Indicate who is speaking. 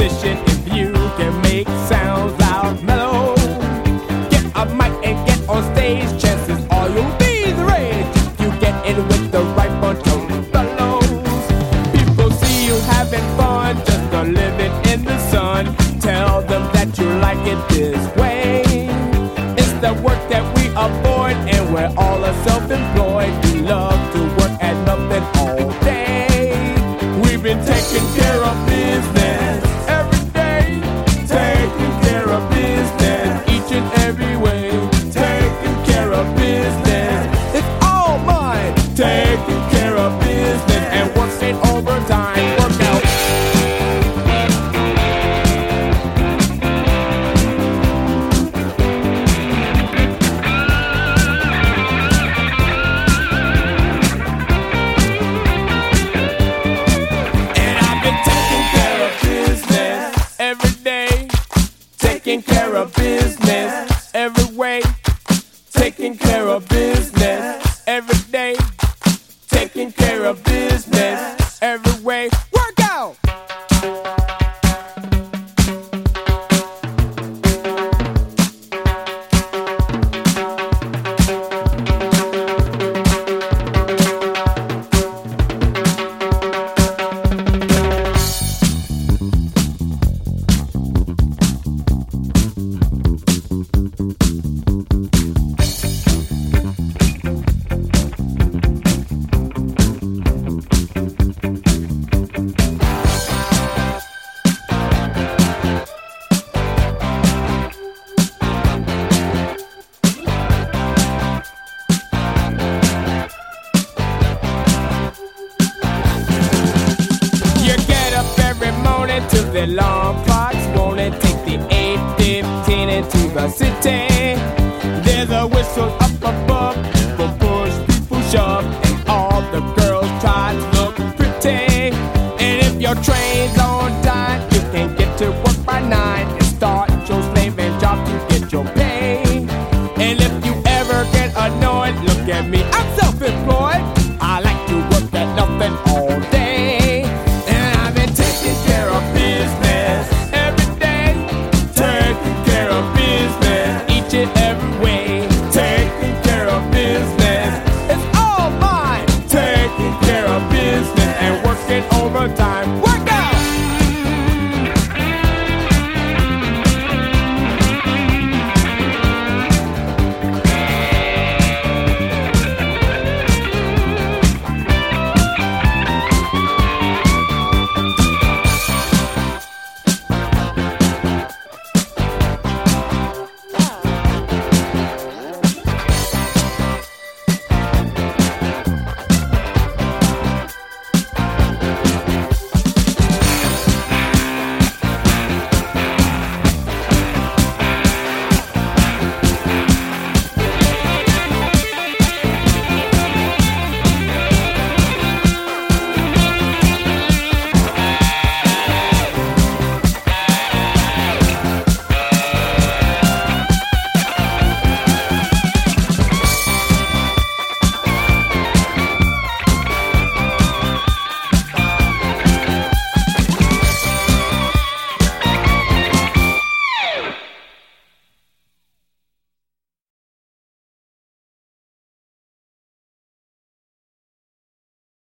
Speaker 1: position if you can make sounds loud, mellow. Get a mic and get on stage, chances are you'll be the rage if you get in with the right bunch of fellows. People see you having fun, just a living in the sun. Tell them that you like it this way. It's the work that we avoid, and we're all are self-employed. We love to work at nothing all day. We've been taking care of business every day, taking care of business each and every way, taking care of business. It's all mine, taking care of business and working overtime. Work out. Taking care of business every way, taking care of business every day, taking care of business every way. Work out!